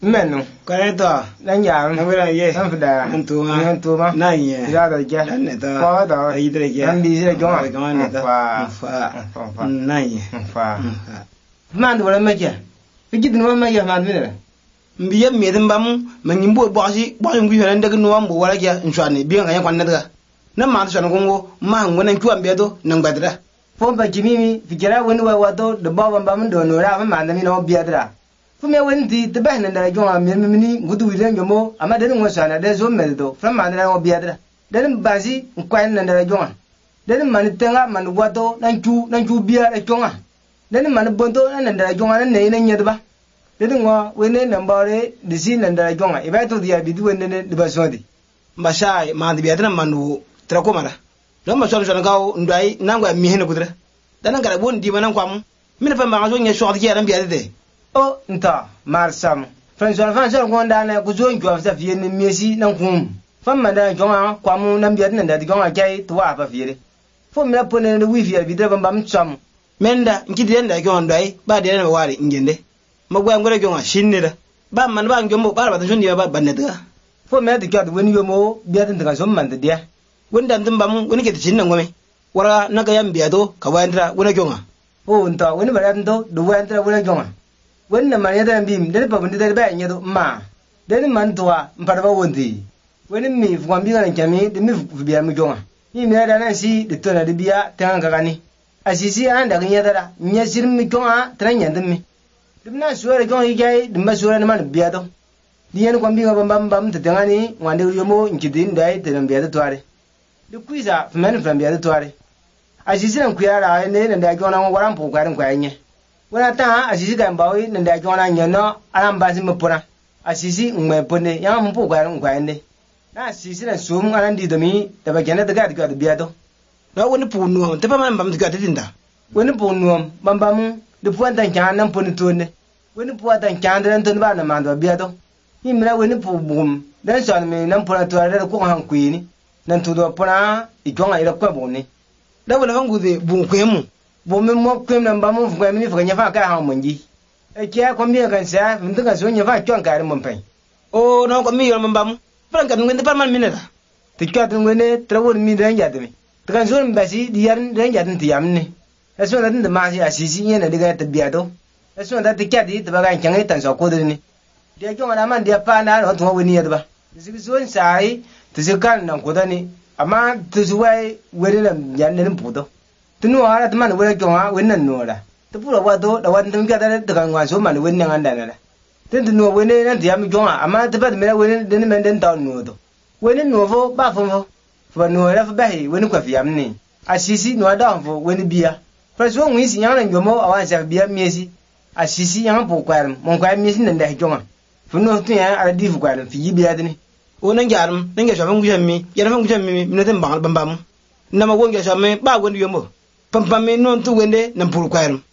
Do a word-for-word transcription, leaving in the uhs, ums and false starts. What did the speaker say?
Menu. Correcto. Nanyam. Nabira ye. Nfda. Ntuma. Ntuma. Nanye. Ya da je. Neta. Kwa da. Idre je. Nambi zile jonga. Jonga neta. Fa. Fa. Nanye. Fa. Mandu wala meje. Fijid no meje mandu ne. Mbiye medin bam manyimbo boxi boxi ngi helen daga no ambo wala ya nshwane biya nganya kwanna daga. Na ma ta gongo ma ngwana nkuwa mbedo na ngbadra. Fo ba jimimi fijara wani wa wato da baba bam do no ra fa mandami no biadra. Fume wendi te bahna ndara jonga mirmini ngudu wilen jomo ama den ngosana de zo meldo from mandara ngo biadra den bazi nkwan ndara jonga den man tenga man wato nanchu nanchu bia e jonga den man bonto ndara jonga ne ne nyedba den ngo wene nambare disi ndara jonga ibato dia bidu wene de basodi mbashai mandi biadra manu trako mara don ma shon shon gawo ndai nangwa mi hene kudra dan ngara bon di manan kwam min fa ma so nya short ki ran biadde o nta marsam François François gonda na ku zo njo fa fiye ni mesi nan kum fam manda jonga kwamu nan biya nan da jonga kai to wa fa fiye fo mi rapone ni wifi ya bidra bam tsam menda nkidi yanda jonga ndai ba de na wari ngende magwa ngore jonga shinne da ba man ba ngombo ba ba shon ba banne da fo mi da kyad woni yomo biya tin daga som man da dia wanda ndin bam woni ke tin nan ngome wara naga yam biya do ka wandra wona jonga o nta woni ba ndo do wandra wona jonga wonna man yada bim den pa bundi der ba nyedo ma den man toa mparba wondi woni mi fwambi ngana chami de mi biya mi jonga ni mi da nan si de tona de biya tanga gani asisi anda ganya da nya sir mi jonga tran nyandum mi dum na suwara jonga yai dum ba suwara man biya do diyan kwambi ngaba bam bam te tangani ngande yomo nkidin dai te nan biya to are de kuiza fmen fram biya to are asisi nan kuyara ne nan da jonga waran po kwarin kwanye wala ta asisi ga mbawi nda jona nyano alambasi mpona asisi ngwe pone yang mpu kwa ngwa ende na asisi na sum alandi domi taba jana daga daga biado na woni pu nuom te pa man bam daga tinda woni pu nuom bam bam de pu antan kan nan poni tonne woni pu antan kan dan ton ba na mando biado himra woni pu bum dan so me nan pona to ara ko han kuini nan to do pona ijonga ira kwa bonni da wala fangude bun kwemu bo me mo kwem na mbamu fukwa mini fuka nyafa ka ha monji e kia ko mi kan sa mtunga so nyafa chon ka ri monpen o no ko mi yo mbamu pran kan ngende parman minera ti ka tun ngene trawon mi dan ya de ti kan so mbasi di yar dan ya tin yamne e so dan de ma si asisi yena diga ta biado e so da ti ka di ta ba kan tan so ko de ni de chon ala man de pa na no to woni ya ba ti so sai ti so kan nan ko da ni amma ti so wai were na yan ne puto tunu ara teman wala jonga wennan nora tepura wado da wan tum kada daga ngwaso man wennan anda na tentu no wenne nan tiam jonga ama tepat mera wenne den men den taw no do wenne no fo ba fo fo fo no ra fo bahi wenne kwa fiam ni asisi no da fo wenne biya preso ngwi si nyana nyomo awan sa biya miesi asisi yang po kwar mon kwa miesi nan da jonga fo no tu ya ara di fo kwar fi biya dini o nan jarum nan ga shaban gujam mi yana fan gujam mi mi no tem bangal bambam nama wonga shamme ba wonni yomo pam pam non tu wende nan pur kwairum